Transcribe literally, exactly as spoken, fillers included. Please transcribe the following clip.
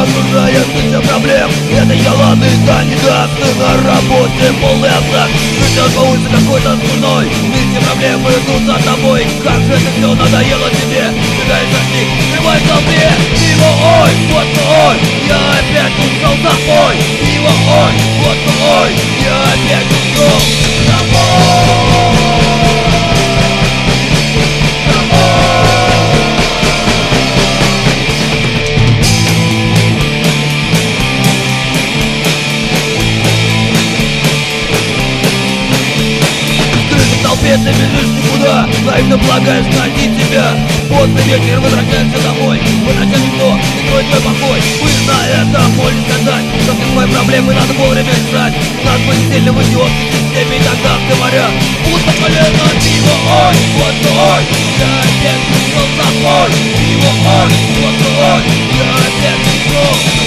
окружает тысяча проблем. Это я ладный кандидат, ты на работе полный отдах. Идешь по улице какой-то смурной, эти проблемы идут за тобой. Как же это все надоело тебе, бегаешь от них, срывай в толпе. Его ой, вот ой, я опять ушел домой. Его ой, вот ой, я опять ушел домой. Ты бежишь никуда, наивно полагаешь найти тебя. Поздный вечер, возвращаешься домой, возвращаешься кто, закроет твой покой. Вы на это можете сказать, что все твои проблемы надо вовремя решать. Надо быть сильным идиотским системе, и тогда говорят, будь по колено, пиво, ой, вот ой, я опять пришел домой. Пиво, ой, вот ой, я опять пришел.